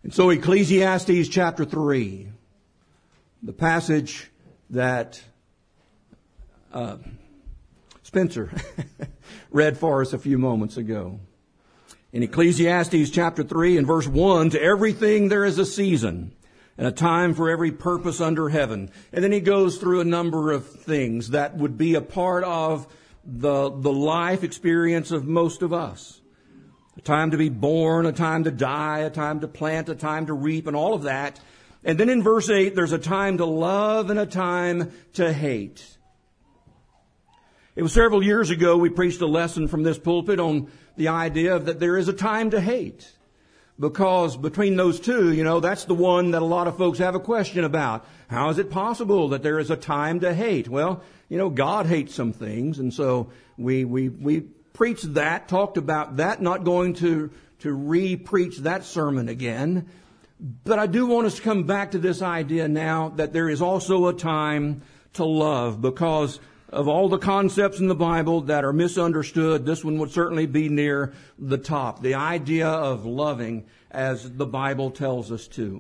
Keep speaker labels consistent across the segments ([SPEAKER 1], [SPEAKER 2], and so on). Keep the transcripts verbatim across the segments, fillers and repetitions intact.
[SPEAKER 1] And so Ecclesiastes chapter three, the passage that uh, Spencer read for us a few moments ago. In Ecclesiastes chapter three and verse one, to everything there is a season and a time for every purpose under heaven. And then he goes through a number of things that would be a part of the, the life experience of most of us. A time to be born, a time to die, a time to plant, a time to reap, and all of that. And then in verse eight, there's a time to love and a time to hate. It was several years ago we preached a lesson from this pulpit on the idea of that there is a time to hate. Because between those two, you know, that's the one that a lot of folks have a question about. How is it possible that there is a time to hate? Well, you know, God hates some things, and so we we we preached that, talked about that, not going to, to re-preach that sermon again. But I do want us to come back to this idea now that there is also a time to love, because of all the concepts in the Bible that are misunderstood, this one would certainly be near the top. The idea of loving as the Bible tells us to.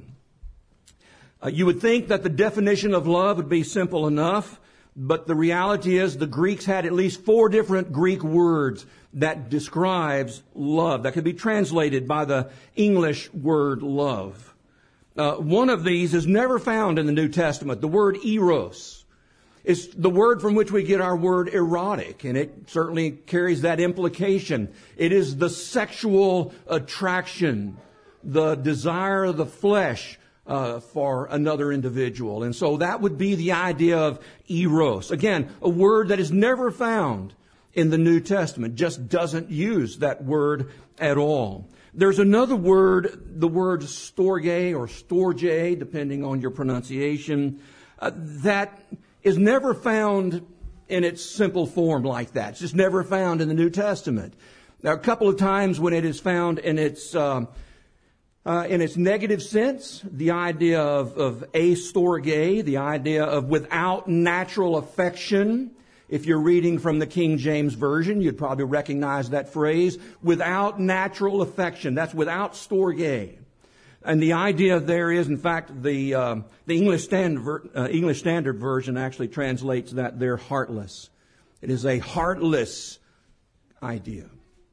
[SPEAKER 1] Uh, you would think that the definition of love would be simple enough, but the reality is the Greeks had at least four different Greek words that describes love, that could be translated by the English word love. Uh, one of these is never found in the New Testament, the word eros. It's the word from which we get our word erotic, and it certainly carries that implication. It is the sexual attraction, the desire of the flesh uh, for another individual. And so that would be the idea of eros. Again, a word that is never found in the New Testament, just doesn't use that word at all. There's another word, the word storge or storge, depending on your pronunciation, uh, that is never found in its simple form like that. It's just never found in the New Testament. There are a couple of times when it is found in its uh, uh, in its negative sense, the idea of, of astorge, the idea of without natural affection. If you're reading from the King James Version, you'd probably recognize that phrase, without natural affection. That's without storge. And the idea there is, in fact, the uh, the English Standard uh, English Standard Version actually translates that they're heartless. It is a heartless idea.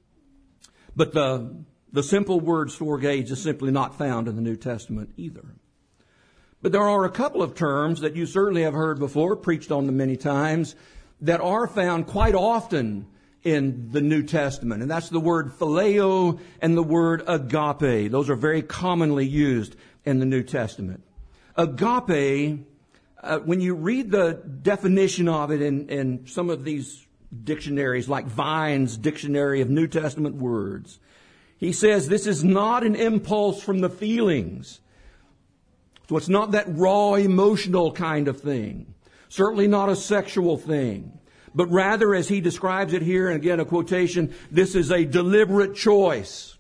[SPEAKER 1] But the the simple word storge is simply not found in the New Testament either. But there are a couple of terms that you certainly have heard before, preached on them many times, that are found quite often in the New Testament. And that's the word phileo and the word agape. Those are very commonly used in the New Testament. Agape, uh, when you read the definition of it in, in some of these dictionaries, like Vine's Dictionary of New Testament Words, he says this is not an impulse from the feelings. So it's not that raw emotional kind of thing. Certainly not a sexual thing. But rather, as he describes it here, and again a quotation, this is a deliberate choice.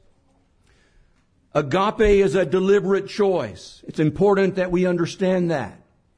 [SPEAKER 1] Agape is a deliberate choice. It's important that we understand that.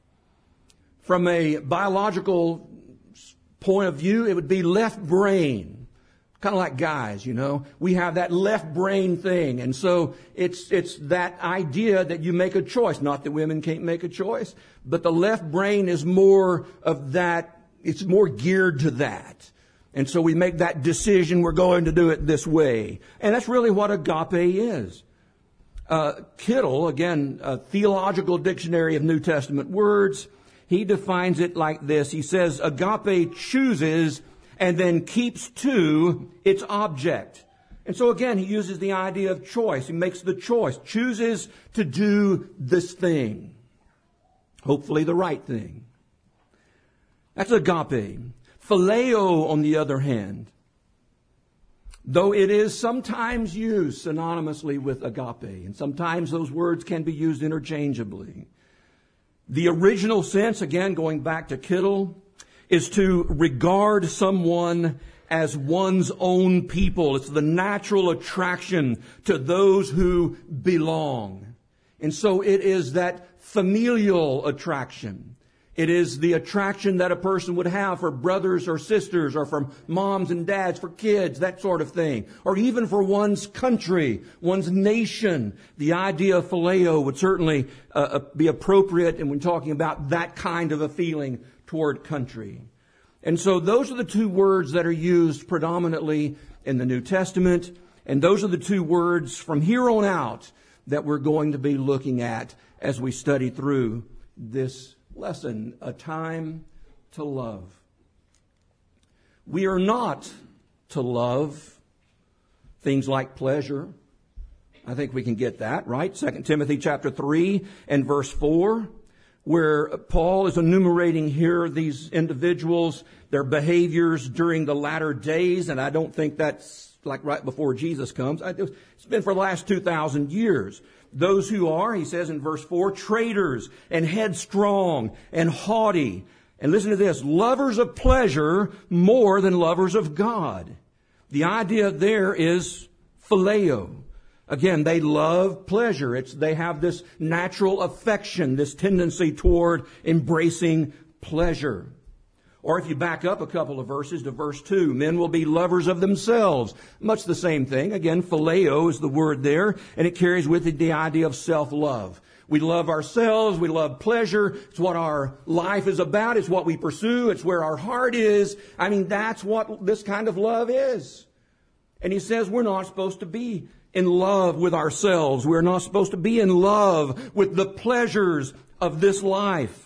[SPEAKER 1] From a biological point of view, it would be left brain. Kind of like guys, you know. We have that left brain thing. And so it's it's that idea that you make a choice. Not that women can't make a choice, but the left brain is more of that. It's more geared to that. And so we make that decision, we're going to do it this way. And that's really what agape is. Uh, Kittle, again, a theological dictionary of New Testament words, he defines it like this. He says, agape chooses and then keeps to its object. And so again, he uses the idea of choice. He makes the choice, chooses to do this thing. Hopefully the right thing. That's agape. Phileo, on the other hand, though it is sometimes used synonymously with agape, and sometimes those words can be used interchangeably. The original sense, again, going back to Kittle, is to regard someone as one's own people. It's the natural attraction to those who belong. And so it is that familial attraction. It is the attraction that a person would have for brothers or sisters, or for moms and dads, for kids, that sort of thing. Or even for one's country, one's nation. The idea of phileo would certainly uh, be appropriate when talking about that kind of a feeling toward country. And so those are the two words that are used predominantly in the New Testament. And those are the two words from here on out that we're going to be looking at as we study through this lesson, A Time to Love. We are not to love things like pleasure. I think we can get that, right? Second Timothy chapter three and verse four, where Paul is enumerating here these individuals, their behaviors during the latter days, and I don't think that's like right before Jesus comes. It's been for the last two thousand years. Those who are, he says in verse four, traitors and headstrong and haughty. And listen to this, lovers of pleasure more than lovers of God. The idea there is phileo. Again, they love pleasure. It's, they have this natural affection, this tendency toward embracing pleasure. Or if you back up a couple of verses to verse two, men will be lovers of themselves. Much the same thing. Again, phileo is the word there, and it carries with it the idea of self-love. We love ourselves. We love pleasure. It's what our life is about. It's what we pursue. It's where our heart is. I mean, that's what this kind of love is. And he says we're not supposed to be in love with ourselves. We're not supposed to be in love with the pleasures of this life.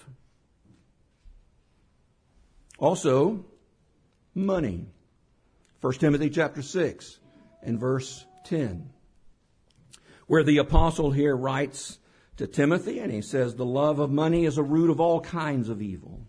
[SPEAKER 1] Also, money. First Timothy chapter six and verse ten, where the apostle here writes to Timothy, and he says, the love of money is a root of all kinds of evil.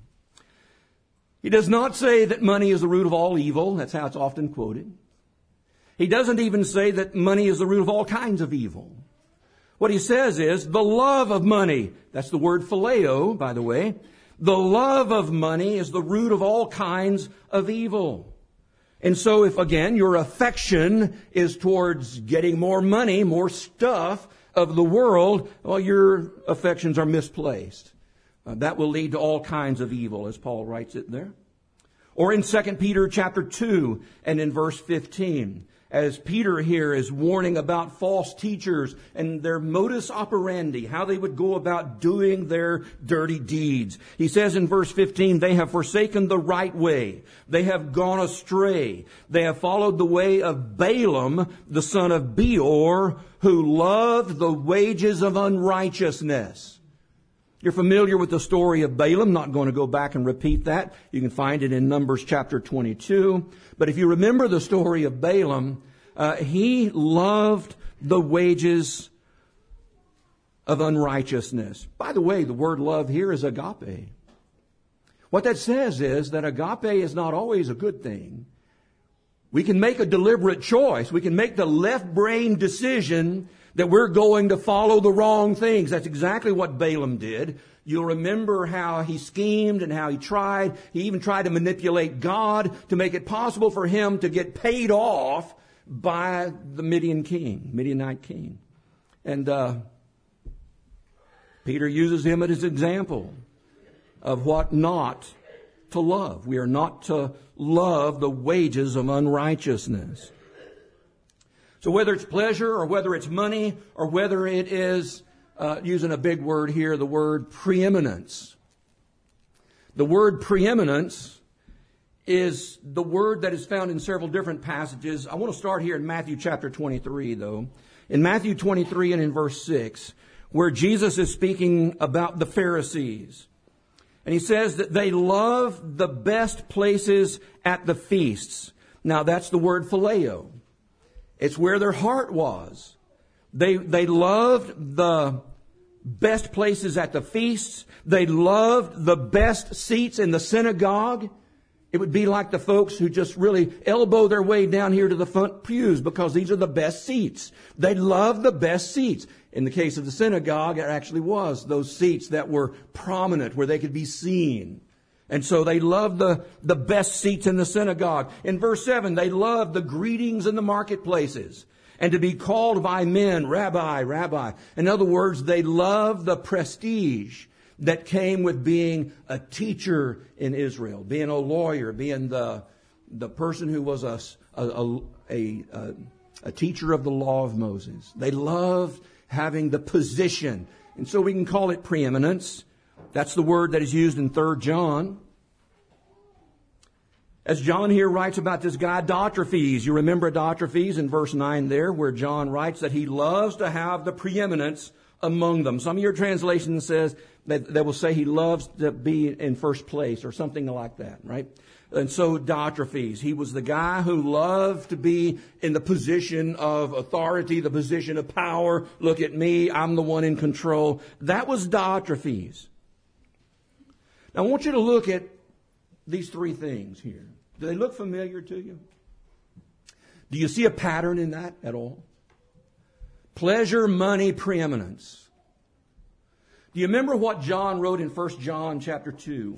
[SPEAKER 1] He does not say that money is the root of all evil. That's how it's often quoted. He doesn't even say that money is the root of all kinds of evil. What he says is the love of money. That's the word phileo, by the way. The love of money is the root of all kinds of evil. And so if, again, your affection is towards getting more money, more stuff of the world, well, your affections are misplaced. Uh, that will lead to all kinds of evil, as Paul writes it there. Or in Second Peter chapter two and in verse fifteen, as Peter here is warning about false teachers and their modus operandi, how they would go about doing their dirty deeds. He says in verse fifteen, they have forsaken the right way. They have gone astray. They have followed the way of Balaam, the son of Beor, who loved the wages of unrighteousness. You're familiar with the story of Balaam. Not going to go back and repeat that. You can find it in Numbers chapter twenty-two. But if you remember the story of Balaam, uh, he loved the wages of unrighteousness. By the way, the word love here is agape. What that says is that agape is not always a good thing. We can make a deliberate choice. We can make the left-brain decision that we're going to follow the wrong things. That's exactly what Balaam did. You'll remember how he schemed and how he tried. He even tried to manipulate God to make it possible for him to get paid off by the Midian king, Midianite king. And uh, Peter uses him as an example of what not to love. We are not to love the wages of unrighteousness. So whether it's pleasure or whether it's money or whether it is, uh, using a big word here, the word preeminence. The word preeminence is the word that is found in several different passages. I want to start here in Matthew chapter twenty-three, though. In Matthew twenty-three and in verse six, where Jesus is speaking about the Pharisees. And he says that they love the best places at the feasts. Now that's the word phileo. It's where their heart was. They, they loved the best places at the feasts. They loved the best seats in the synagogue. It would be like the folks who just really elbow their way down here to the front pews because these are the best seats. They loved the best seats. In the case of the synagogue, it actually was those seats that were prominent where they could be seen. And so they loved the, the best seats in the synagogue. In verse seven, they loved the greetings in the marketplaces and to be called by men, Rabbi, Rabbi. In other words, they loved the prestige. that came with being a teacher in Israel, being a lawyer, being the, the person who was a, a, a, a, a teacher of the law of Moses. They loved having the position. And so we can call it preeminence. That's the word that is used in Third John. As John here writes about this guy, Diotrephes. You remember Diotrephes in verse nine there, where John writes that he loves to have the preeminence among them. Some of your translations says that they will say he loves to be in first place or something like that, right? And so Diotrephes, he was the guy who loved to be in the position of authority, the position of power. Look at me, I'm the one in control. That was Diotrephes. Now I want you to look at these three things here. Do they look familiar to you? Do you see a pattern in that at all? Pleasure, money, preeminence. Do you remember what John wrote in First John chapter two?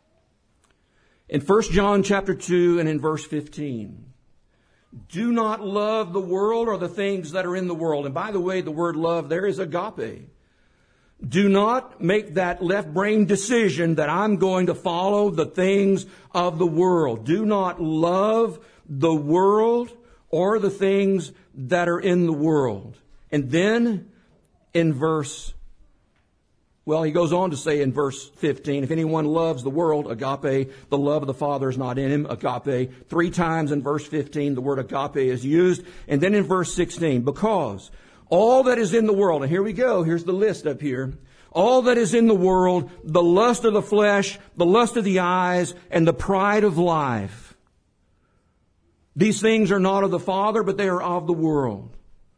[SPEAKER 1] In First John chapter two and in verse fifteen. Do not love the world or the things that are in the world. And by the way, the word love there is agape. Do not make that left brain decision that I'm going to follow the things of the world. Do not love the world or the things that are in the world. And then in verse, well, he goes on to say in verse fifteen, if anyone loves the world, agape, the love of the Father is not in him, agape. Three times in verse fifteen, the word agape is used. And then in verse sixteen, because all that is in the world, and here we go, here's the list up here. All that is in the world, the lust of the flesh, the lust of the eyes, and the pride of life. These things are not of the Father, but they are of the world.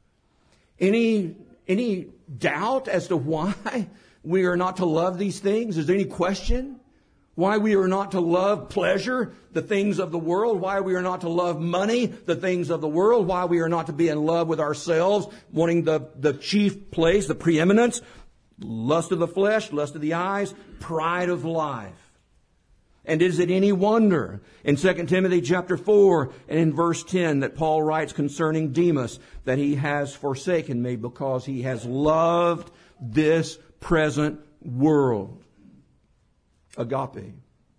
[SPEAKER 1] Any, any doubt as to why we are not to love these things? Is there any question? Why we are not to love pleasure, the things of the world? Why we are not to love money, the things of the world? Why we are not to be in love with ourselves, wanting the, the chief place, the preeminence? Lust of the flesh, lust of the eyes, pride of life. And is it any wonder in Second Timothy chapter four and in verse ten that Paul writes concerning Demas that he has forsaken me because he has loved this present world? Agape.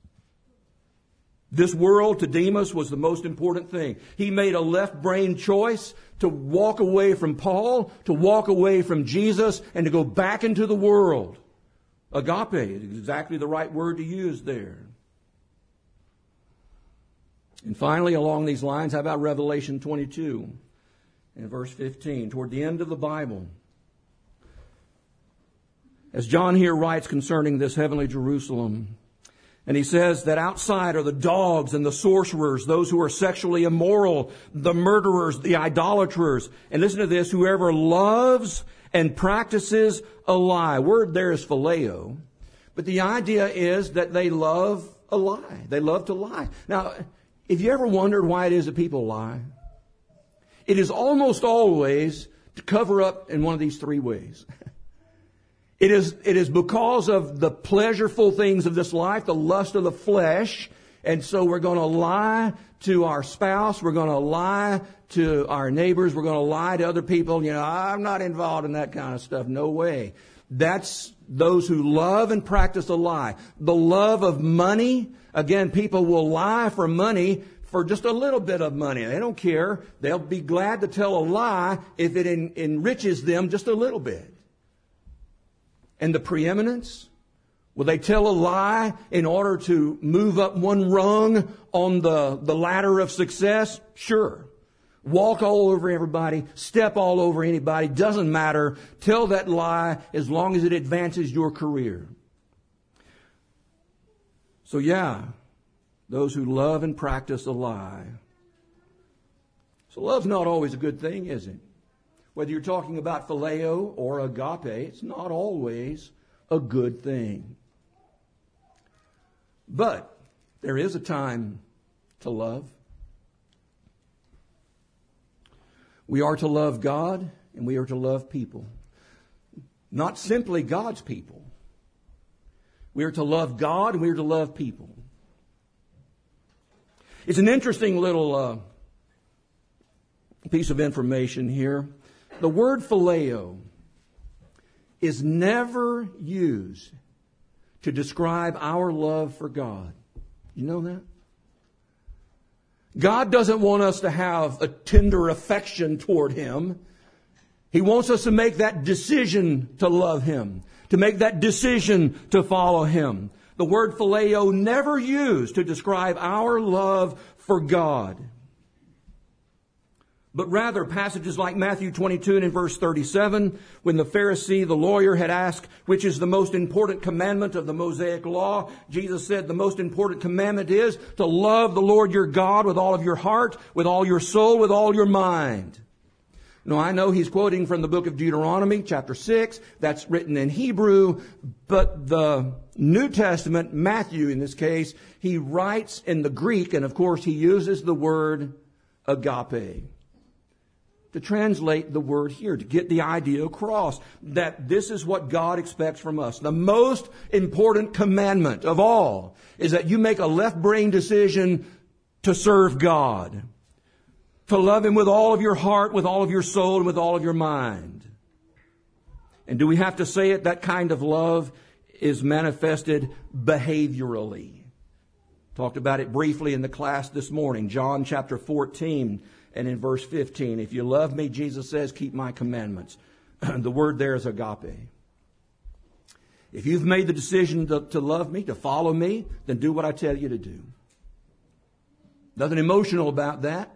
[SPEAKER 1] This world to Demas was the most important thing. He made a left brain choice to walk away from Paul, to walk away from Jesus, and to go back into the world. Agape is exactly the right word to use there. And finally, along these lines, how about Revelation twenty-two and verse fifteen, toward the end of the Bible? As John here writes concerning this heavenly Jerusalem, and he says that outside are the dogs and the sorcerers, those who are sexually immoral, the murderers, the idolaters. And listen to this, whoever loves and practices a lie. Word there is phileo. But the idea is that they love a lie. They love to lie. Now, if you ever wondered why it is that people lie, it is almost always to cover up in one of these three ways. It is, it is because of the pleasureful things of this life, the lust of the flesh. And so we're going to lie to our spouse. We're going to lie to our neighbors. We're going to lie to other people. You know, I'm not involved in that kind of stuff. No way. That's those who love and practice a lie. The love of money. Again, people will lie for money, for just a little bit of money. They don't care. They'll be glad to tell a lie if it en- enriches them just a little bit. And the preeminence? Will they tell a lie in order to move up one rung on the, the ladder of success? Sure. Walk all over everybody. Step all over anybody. Doesn't matter. Tell that lie as long as it advances your career. So yeah, those who love and practice a lie. So love's not always a good thing, is it? Whether you're talking about phileo or agape, it's not always a good thing. But there is a time to love. We are to love God and we are to love people. Not simply God's people. We are to love God and we are to love people. It's an interesting little uh, piece of information here. The word phileo is never used to describe our love for God. You know that? God doesn't want us to have a tender affection toward Him. He wants us to make that decision to love Him, to make that decision to follow Him. The word phileo never used to describe our love for God. But rather, passages like Matthew twenty-two and in verse thirty-seven, when the Pharisee, the lawyer, had asked, which is the most important commandment of the Mosaic law, Jesus said the most important commandment is to love the Lord your God with all of your heart, with all your soul, with all your mind. Now, I know he's quoting from the book of Deuteronomy, chapter six. That's written in Hebrew. But the New Testament, Matthew in this case, he writes in the Greek, and of course he uses the word agape to translate the word here, to get the idea across that this is what God expects from us. The most important commandment of all is that you make a left-brain decision to serve God, to love Him with all of your heart, with all of your soul, and with all of your mind. And do we have to say it? That kind of love is manifested behaviorally. Talked about it briefly in the class this morning. John chapter fourteen and in verse fifteen. If you love me, Jesus says, keep my commandments. The word there is agape. If you've made the decision to, to love me, to follow me, then do what I tell you to do. Nothing emotional about that.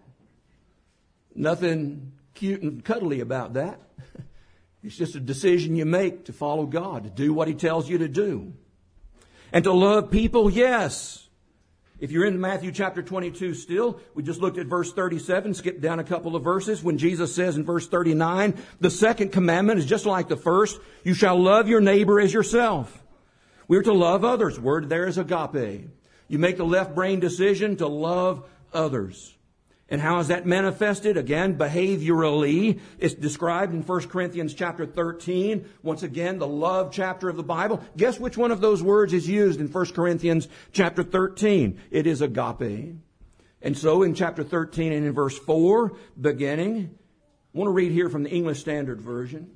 [SPEAKER 1] Nothing cute and cuddly about that. It's just a decision you make to follow God, to do what He tells you to do. And to love people, yes. If you're in Matthew chapter twenty-two still, we just looked at verse thirty-seven, skipped down a couple of verses, when Jesus says in verse thirty-nine, the second commandment is just like the first, you shall love your neighbor as yourself. We're to love others. Word there is agape. You make the left brain decision to love others. And how is that manifested? Again, behaviorally. It's described in First Corinthians chapter thirteen. Once again, the love chapter of the Bible. Guess which one of those words is used in First Corinthians chapter thirteen? It is agape. And so in chapter thirteen and in verse four, beginning, I want to read here from the English Standard Version.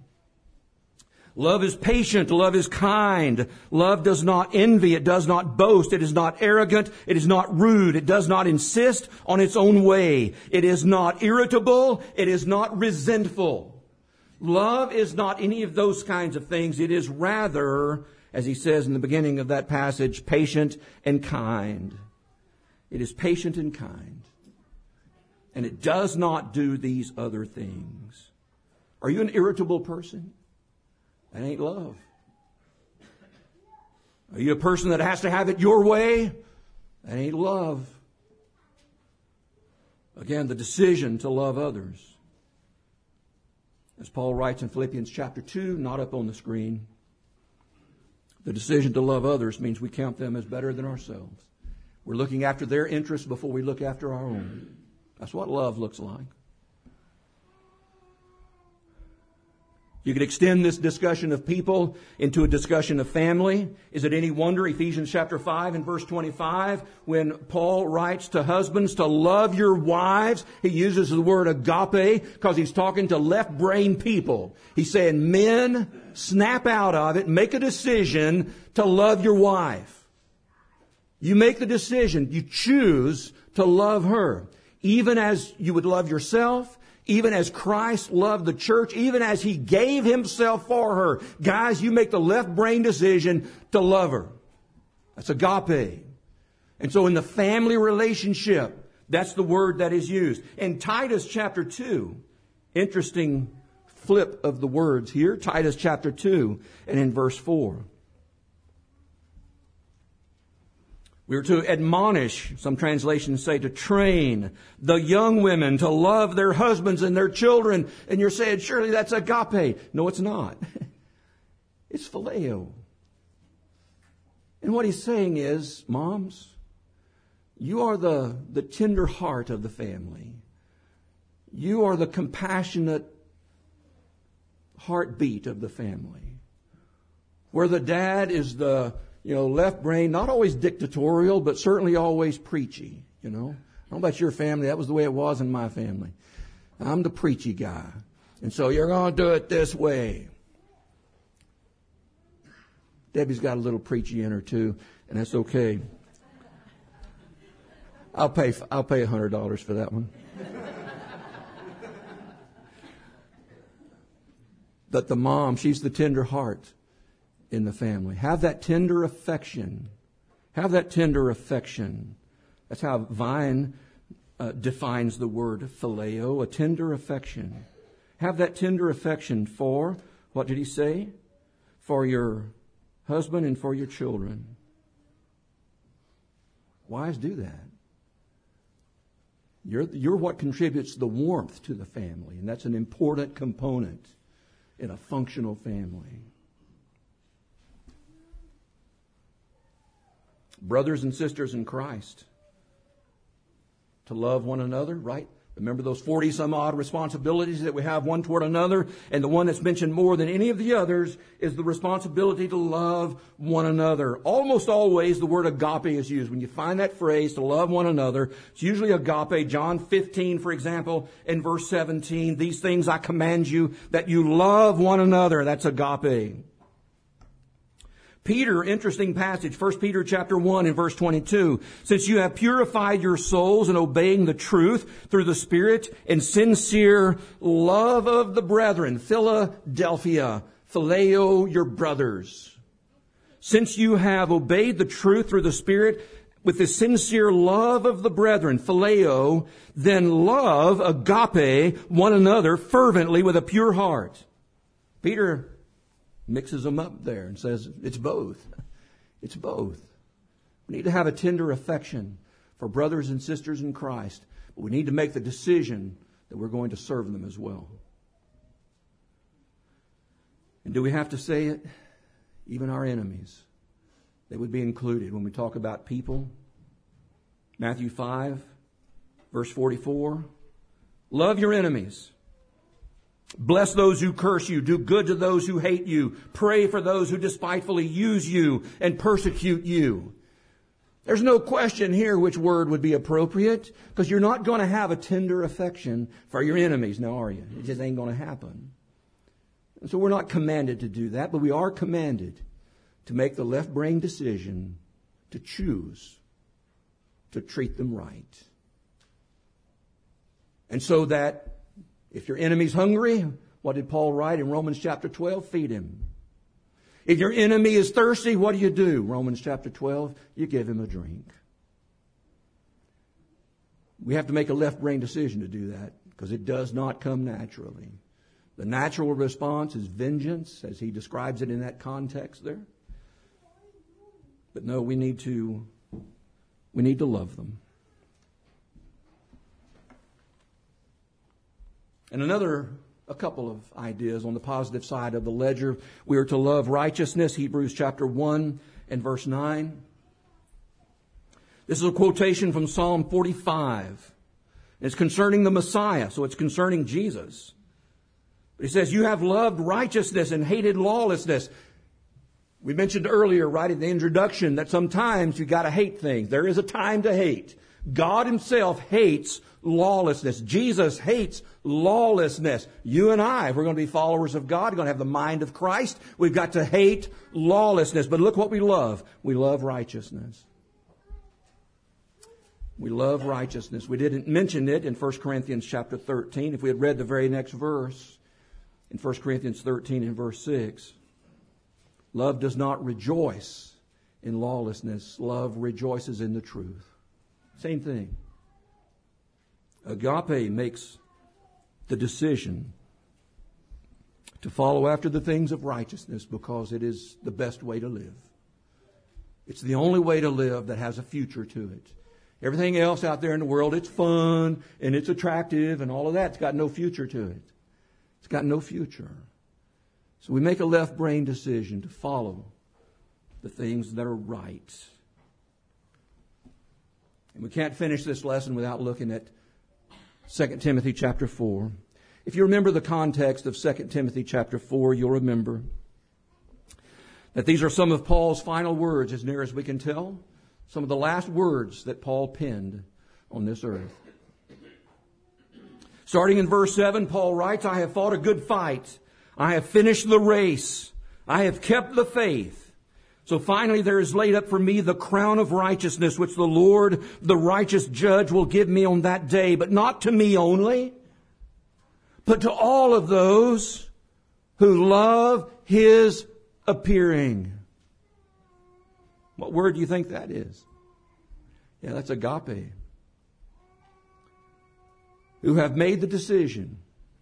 [SPEAKER 1] Love is patient. Love is kind. Love does not envy. It does not boast. It is not arrogant. It is not rude. It does not insist on its own way. It is not irritable. It is not resentful. Love is not any of those kinds of things. It is rather, as he says in the beginning of that passage, patient and kind. It is patient and kind. And it does not do these other things. Are you an irritable person? That ain't love. Are you a person that has to have it your way? That ain't love. Again, the decision to love others. As Paul writes in Philippians chapter two, not up on the screen, the decision to love others means we count them as better than ourselves. We're looking after their interests before we look after our own. That's what love looks like. You could extend this discussion of people into a discussion of family. Is it any wonder, Ephesians chapter five and verse twenty-five, when Paul writes to husbands to love your wives, he uses the word agape because he's talking to left-brain people. He's saying, men, snap out of it, make a decision to love your wife. You make the decision, you choose to love her, even as you would love yourself, even as Christ loved the church, even as He gave Himself for her. Guys, you make the left brain decision to love her. That's agape. And so in the family relationship, that's the word that is used. In Titus chapter two, interesting flip of the words here. Titus chapter two and in verse four. We are to admonish, some translations say to train the young women to love their husbands and their children. And you're saying, surely that's agape. No, it's not. It's phileo. And what he's saying is, moms, you are the, the tender heart of the family. You are the compassionate heartbeat of the family. Where the dad is the You know, left brain, not always dictatorial, but certainly always preachy, you know. I don't know about your family. That was the way it was in my family. I'm the preachy guy. And so you're going to do it this way. Debbie's got a little preachy in her too, and that's okay. I'll pay, I'll pay one hundred dollars for that one. But the mom, she's the tender heart in the family. Have that tender affection. Have that tender affection. That's how Vine uh, defines the word phileo, a tender affection. Have that tender affection for, what did he say? For your husband and for your children. Wives, do that. You're, you're what contributes the warmth to the family, and that's an important component in a functional family. Brothers and sisters in Christ, to love one another, right? Remember those forty some odd responsibilities that we have one toward another, and the one that's mentioned more than any of the others is the responsibility to love one another. Almost always the word agape is used. When you find that phrase, to love one another, it's usually agape. John fifteen, for example, in verse seventeen, these things I command you, that you love one another. That's agape. Peter, interesting passage, First Peter chapter one and verse twenty-two. Since you have purified your souls in obeying the truth through the Spirit in sincere love of the brethren. Philadelphia, phileo your brothers. Since you have obeyed the truth through the Spirit with the sincere love of the brethren, phileo, then love, agape, one another fervently with a pure heart. Peter mixes them up there and says it's both. It's both. We need to have a tender affection for brothers and sisters in Christ, but we need to make the decision that we're going to serve them as well. And do we have to say it? Even our enemies, they would be included when we talk about people. Matthew five, verse forty-four. Love your enemies. Bless those who curse you. Do good to those who hate you. Pray for those who despitefully use you and persecute you. There's no question here which word would be appropriate, because you're not going to have a tender affection for your enemies now, are you? It just ain't going to happen. And so we're not commanded to do that, but we are commanded to make the left-brain decision to choose to treat them right. And so that if your enemy's hungry, what did Paul write in Romans chapter twelve? Feed him. If your enemy is thirsty, what do you do? Romans chapter twelve, you give him a drink. We have to make a left-brain decision to do that, because it does not come naturally. The natural response is vengeance, as he describes it in that context there. But no, we need to, we need to love them. And another, a couple of ideas on the positive side of the ledger. We are to love righteousness, Hebrews chapter one and verse nine. This is a quotation from Psalm forty-five. It's concerning the Messiah, so it's concerning Jesus. But he says, you have loved righteousness and hated lawlessness. We mentioned earlier, right in the introduction, that sometimes you got to hate things. There is a time to hate. God himself hates lawlessness. Jesus hates lawlessness. You and I, if we're going to be followers of God, we're going to have the mind of Christ, we've got to hate lawlessness. But look what we love. We love righteousness. We love righteousness. We didn't mention it in First Corinthians chapter thirteen. If we had read the very next verse, in First Corinthians thirteen and verse six, love does not rejoice in lawlessness. Love rejoices in the truth. Same thing. Agape makes the decision to follow after the things of righteousness because it is the best way to live. It's the only way to live that has a future to it. Everything else out there in the world, it's fun and it's attractive and all of that. It's got no future to it. It's got no future. So we make a left-brain decision to follow the things that are right. And we can't finish this lesson without looking at Second Timothy chapter four. If you remember the context of Second Timothy chapter four, you'll remember that these are some of Paul's final words, as near as we can tell. Some of the last words that Paul penned on this earth. Starting in verse seven, Paul writes, I have fought a good fight. I have finished the race. I have kept the faith. So finally there is laid up for me the crown of righteousness, which the Lord, the righteous judge, will give me on that day, but not to me only, but to all of those who love His appearing. What word do you think that is? Yeah, that's agape. Who have made the decision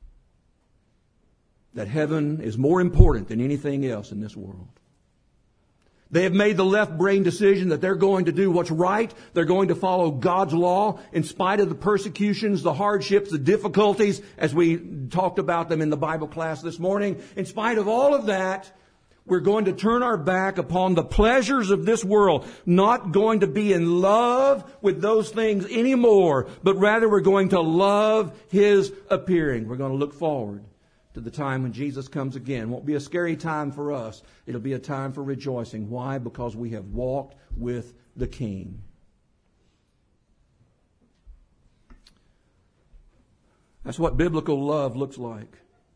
[SPEAKER 1] that heaven is more important than anything else in this world. They have made the left-brain decision that they're going to do what's right. They're going to follow God's law in spite of the persecutions, the hardships, the difficulties, as we talked about them in the Bible class this morning. In spite of all of that, we're going to turn our back upon the pleasures of this world, not going to be in love with those things anymore, but rather we're going to love His appearing. We're going to look forward to the time when Jesus comes again. It won't be a scary time for us. It'll be a time for rejoicing. Why? Because we have walked with the King. That's what biblical love looks like.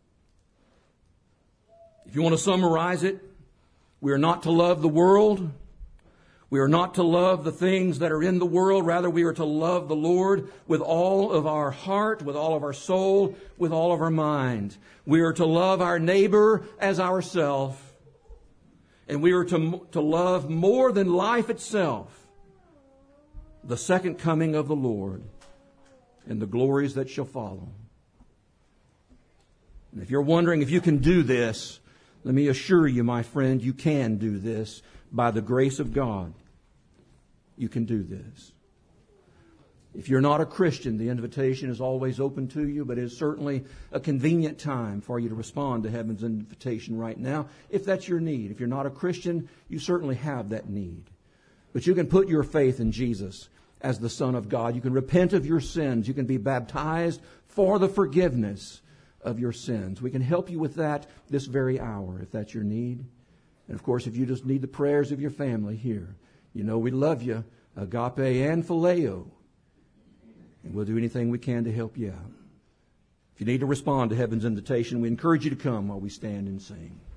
[SPEAKER 1] If you want to summarize it, we are not to love the world. We are not to love the things that are in the world. Rather, we are to love the Lord with all of our heart, with all of our soul, with all of our mind. We are to love our neighbor as ourselves. And we are to, to love more than life itself the second coming of the Lord and the glories that shall follow. And if you're wondering if you can do this, let me assure you, my friend, you can do this by the grace of God. You can do this. If you're not a Christian, the invitation is always open to you, but it is certainly a convenient time for you to respond to heaven's invitation right now, if that's your need. If you're not a Christian, you certainly have that need. But you can put your faith in Jesus as the Son of God. You can repent of your sins. You can be baptized for the forgiveness of your sins. We can help you with that this very hour, if that's your need. And of course, if you just need the prayers of your family here, you know we love you, agape and phileo. And we'll do anything we can to help you out. If you need to respond to heaven's invitation, we encourage you to come while we stand and sing.